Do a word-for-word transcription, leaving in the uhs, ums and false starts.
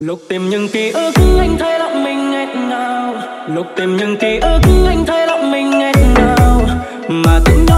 Lúc tìm những ký ức anh thấy lòng mình nghẹn ngào, lúc tìm những ký ức anh thấy lòng mình nghẹn ngào, mà tình